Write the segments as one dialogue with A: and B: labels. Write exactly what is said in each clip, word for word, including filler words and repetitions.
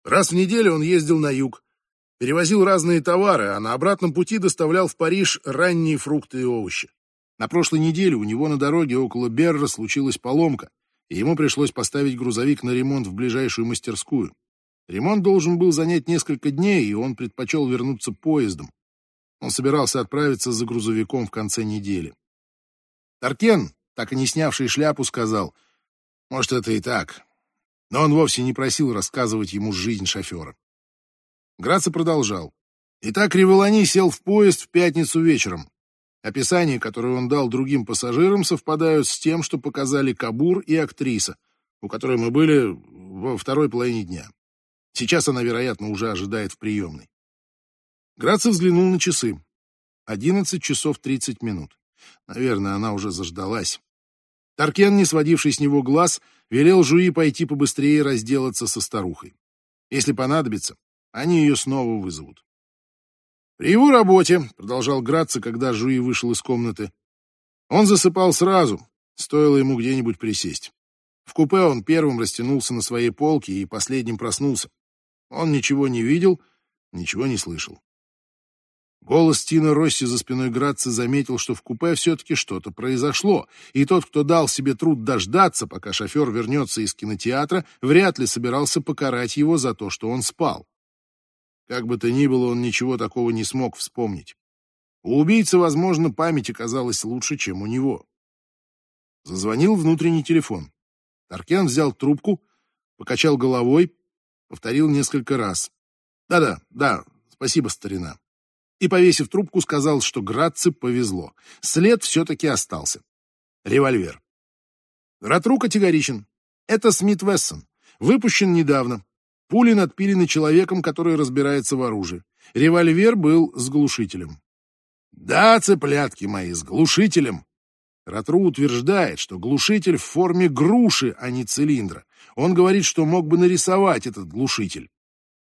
A: Раз в неделю он ездил на юг, перевозил разные товары, а на обратном пути доставлял в Париж ранние фрукты и овощи. На прошлой неделе у него на дороге около Берра случилась поломка, и ему пришлось поставить грузовик на ремонт в ближайшую мастерскую. Ремонт должен был занять несколько дней, и он предпочел вернуться поездом. Он собирался отправиться за грузовиком в конце недели. Таркен, так и не снявший шляпу, сказал: «Может, это и так». Но он вовсе не просил рассказывать ему жизнь шофера. Граци продолжал. Итак, Риволани сел в поезд в пятницу вечером. Описания, которые он дал другим пассажирам, совпадают с тем, что показали Кабур и актриса, у которой мы были во второй половине дня. Сейчас она, вероятно, уже ожидает в приемной. Граци взглянул на часы. Одиннадцать часов тридцать минут. Наверное, она уже заждалась. Таркен, не сводивший с него глаз, велел Жуи пойти побыстрее разделаться со старухой. Если понадобится, они ее снова вызовут. При его работе, продолжал Граци, когда Жуи вышел из комнаты, он засыпал сразу, стоило ему где-нибудь присесть. В купе он первым растянулся на своей полке и последним проснулся. Он ничего не видел, ничего не слышал. Голос Тино Росси за спиной Граци заметил, что в купе все-таки что-то произошло, и тот, кто дал себе труд дождаться, пока шофер вернется из кинотеатра, вряд ли собирался покарать его за то, что он спал. Как бы то ни было, он ничего такого не смог вспомнить. У убийцы, возможно, память оказалась лучше, чем у него. Зазвонил внутренний телефон. Таркен взял трубку, покачал головой, повторил несколько раз. «Да-да, да, спасибо, старина». И, повесив трубку, сказал, что Граци повезло. След все-таки остался. Револьвер. Ратру категоричен. Это Смит Вессон. Выпущен недавно. Пули надпилены человеком, который разбирается в оружии. Револьвер был с глушителем. Да, цыплятки мои, с глушителем. Ратру утверждает, что глушитель в форме груши, а не цилиндра. Он говорит, что мог бы нарисовать этот глушитель.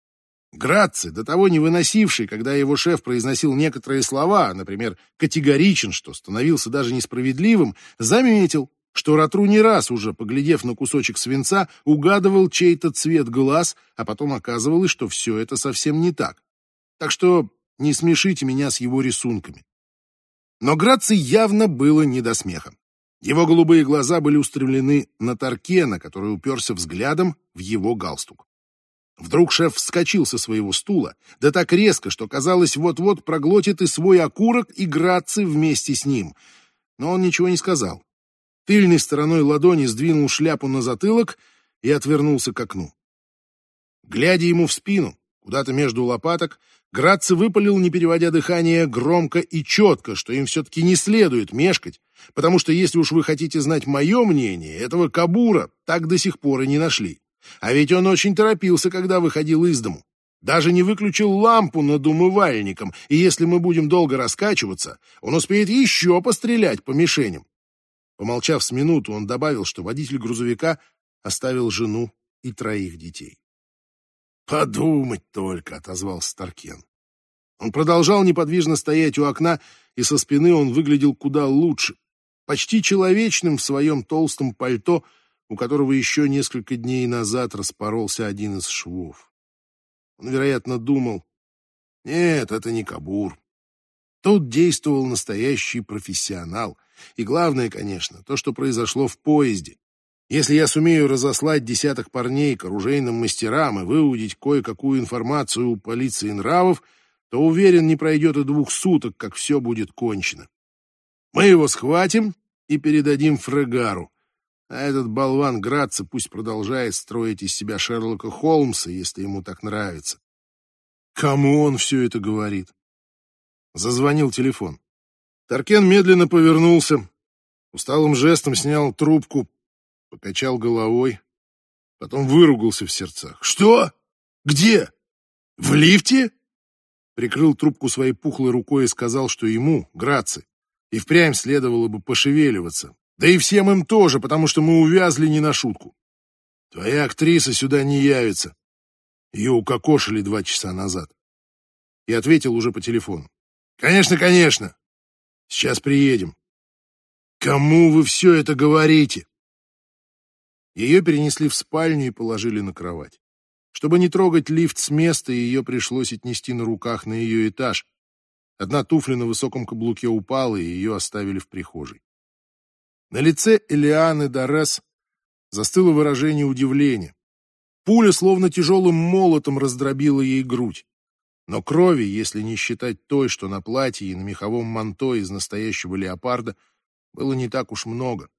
A: Граци, до того не выносивший, когда его шеф произносил некоторые слова, например, категоричен, что становился даже несправедливым, заметил, что Ратру не раз уже, поглядев на кусочек свинца, угадывал чей-то цвет глаз, а потом оказывалось, что все это совсем не так. Так что не смешите меня с его рисунками. Но Граци явно было не до смеха. Его голубые глаза были устремлены на Таркена, который уперся взглядом в его галстук. Вдруг шеф вскочил со своего стула, да так резко, что, казалось, вот-вот проглотит и свой окурок, и Граци вместе с ним. Но он ничего не сказал. Тыльной стороной ладони сдвинул шляпу на затылок и отвернулся к окну. Глядя ему в спину, куда-то между лопаток, Граци выпалил, не переводя дыхание, громко и четко, что им все-таки не следует мешкать, потому что, если уж вы хотите знать мое мнение, этого Кабура так до сих пор и не нашли. А ведь он очень торопился, когда выходил из дому. Даже не выключил лампу над умывальником, и если мы будем долго раскачиваться, он успеет еще пострелять по мишеням. Помолчав с минуту, он добавил, что водитель грузовика оставил жену и троих детей. «Подумать только», — отозвался Таркен. Он продолжал неподвижно стоять у окна, и со спины он выглядел куда лучше, почти человечным в своем толстом пальто, у которого еще несколько дней назад распоролся один из швов. Он, вероятно, думал: нет, это не Кабур. Тут действовал настоящий профессионал. И главное, конечно, то, что произошло в поезде. Если я сумею разослать десяток парней к оружейным мастерам и выудить кое-какую информацию у полиции нравов, то, уверен, не пройдет и двух суток, как все будет кончено. Мы его схватим и передадим Фрегару. А этот болван Граци пусть продолжает строить из себя Шерлока Холмса, если ему так нравится. Кому он все это говорит? Зазвонил телефон. Таркен медленно повернулся, усталым жестом снял трубку, покачал головой, потом выругался в сердцах. «Что? Где? В лифте?» Прикрыл трубку своей пухлой рукой и сказал, что ему, Граци, и впрямь следовало бы пошевеливаться. Да и всем им тоже, потому что мы увязли не на шутку. Твоя актриса сюда не явится. Ее укокошили два часа назад. И ответил уже по телефону. Конечно, конечно. Сейчас приедем. Кому вы все это говорите? Ее перенесли в спальню и положили на кровать. Чтобы не трогать лифт с места, ее пришлось отнести на руках на ее этаж. Одна туфля на высоком каблуке упала, и ее оставили в прихожей. На лице Элианы Дорес застыло выражение удивления. Пуля словно тяжелым молотом раздробила ей грудь. Но крови, если не считать той, что на платье и на меховом манто из настоящего леопарда, было не так уж много.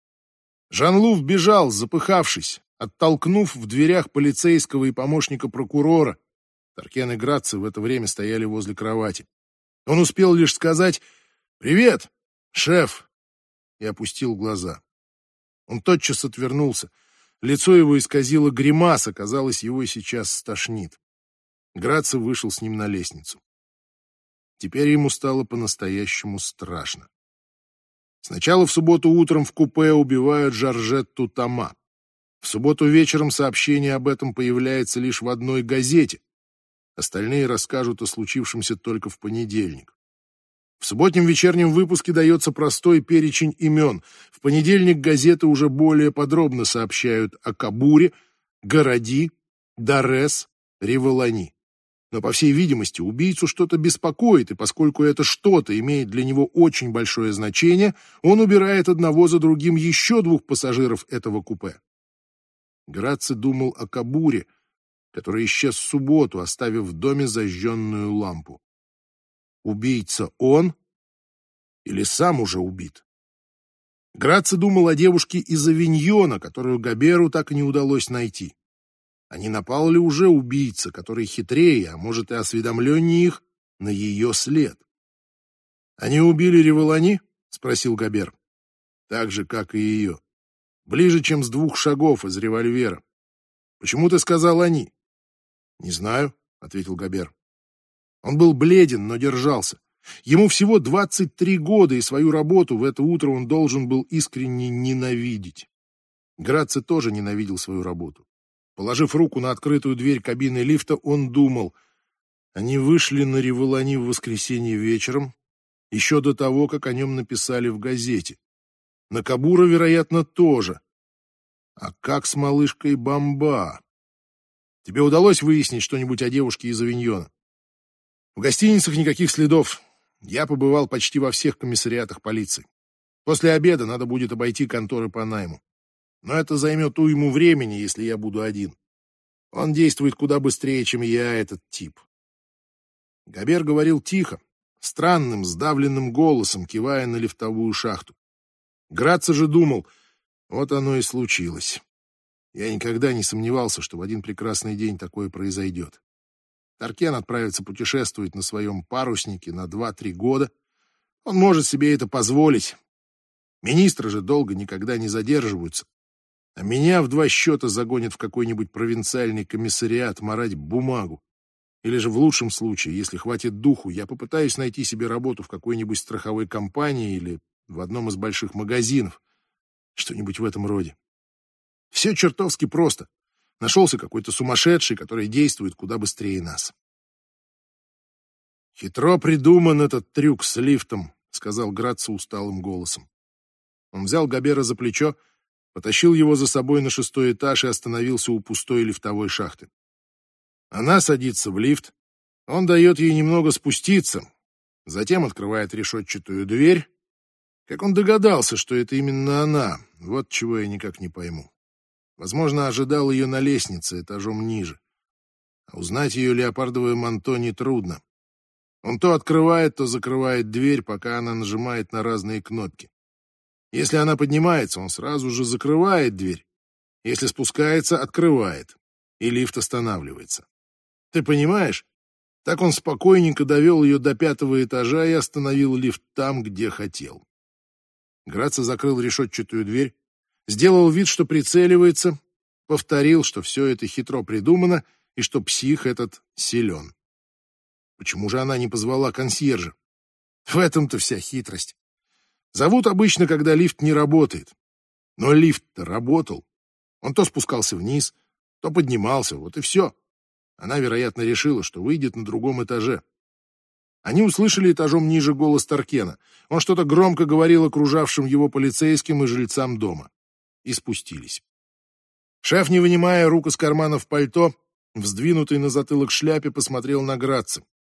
A: Жан-Лув бежал, запыхавшись, оттолкнув в дверях полицейского и помощника прокурора. Таркен и Граци в это время стояли возле кровати. Он успел лишь сказать «Привет, шеф!» и опустил глаза. Он тотчас отвернулся. Лицо его исказило гримаса, казалось, его сейчас стошнит. Граци вышел с ним на лестницу. Теперь ему стало по-настоящему страшно. Сначала в субботу утром в купе убивают Жоржетту Тома. В субботу вечером сообщение об этом появляется лишь в одной газете. Остальные расскажут о случившемся только в понедельник. В субботнем вечернем выпуске дается простой перечень имен. В понедельник газеты уже более подробно сообщают о Кабуре, Городи, Дорес, Револани. Но, по всей видимости, убийцу что-то беспокоит, и поскольку это что-то имеет для него очень большое значение, он убирает одного за другим еще двух пассажиров этого купе. Граци думал о Кабуре, который исчез в субботу, оставив в доме зажженную лампу. Убийца он или сам уже убит? Граци думал о девушке из Авиньона, которую Габеру так и не удалось найти. А не напал ли уже убийца, который хитрее, а может и осведомленнее их, на ее след? «Они убили Револани?» — спросил Габер. «Так же, как и ее. Ближе, чем с двух шагов из револьвера. Почему ты сказал «они»?» «Не знаю», — ответил Габер. Он был бледен, но держался. Ему всего двадцать три года, и свою работу в это утро он должен был искренне ненавидеть. Граци тоже ненавидел свою работу. Положив руку на открытую дверь кабины лифта, он думал, они вышли на Револани в воскресенье вечером, еще до того, как о нем написали в газете. На Кабура, вероятно, тоже. А как с малышкой Бамба? Тебе удалось выяснить что-нибудь о девушке из Авиньона? В гостиницах никаких следов. Я побывал почти во всех комиссариатах полиции. После обеда надо будет обойти конторы по найму. Но это займет уйму времени, если я буду один. Он действует куда быстрее, чем я, этот тип. Габер говорил тихо, странным, сдавленным голосом, кивая на лифтовую шахту. Граци же думал, вот оно и случилось. Я никогда не сомневался, что в один прекрасный день такое произойдет. Таркен отправится путешествовать на своем паруснике на два-три года. Он может себе это позволить. Министры же долго никогда не задерживаются. А меня в два счета загонят в какой-нибудь провинциальный комиссариат марать бумагу. Или же в лучшем случае, если хватит духу, я попытаюсь найти себе работу в какой-нибудь страховой компании или в одном из больших магазинов. Что-нибудь в этом роде. Все чертовски просто. Нашелся какой-то сумасшедший, который действует куда быстрее нас. «Хитро придуман этот трюк с лифтом», — сказал Граци усталым голосом. Он взял Габера за плечо, потащил его за собой на шестой этаж и остановился у пустой лифтовой шахты. Она садится в лифт, он дает ей немного спуститься, затем открывает решетчатую дверь. Как он догадался, что это именно она, вот чего я никак не пойму. Возможно, ожидал ее на лестнице этажом ниже. А узнать ее леопардовое манто нетрудно. Он то открывает, то закрывает дверь, пока она нажимает на разные кнопки. Если она поднимается, он сразу же закрывает дверь. Если спускается, открывает. И лифт останавливается. Ты понимаешь? Так он спокойненько довел ее до пятого этажа и остановил лифт там, где хотел. Граци закрыл решетчатую дверь, сделал вид, что прицеливается, повторил, что все это хитро придумано и что псих этот силен. Почему же она не позвала консьержа? В этом-то вся хитрость. Зовут обычно, когда лифт не работает. Но лифт-то работал. Он то спускался вниз, то поднимался, вот и все. Она, вероятно, решила, что выйдет на другом этаже. Они услышали этажом ниже голос Таркена. Он что-то громко говорил окружавшим его полицейским и жильцам дома. И спустились. Шеф, не вынимая рук из карманов пальто, В сдвинутой на затылок шляпе посмотрел на Граца.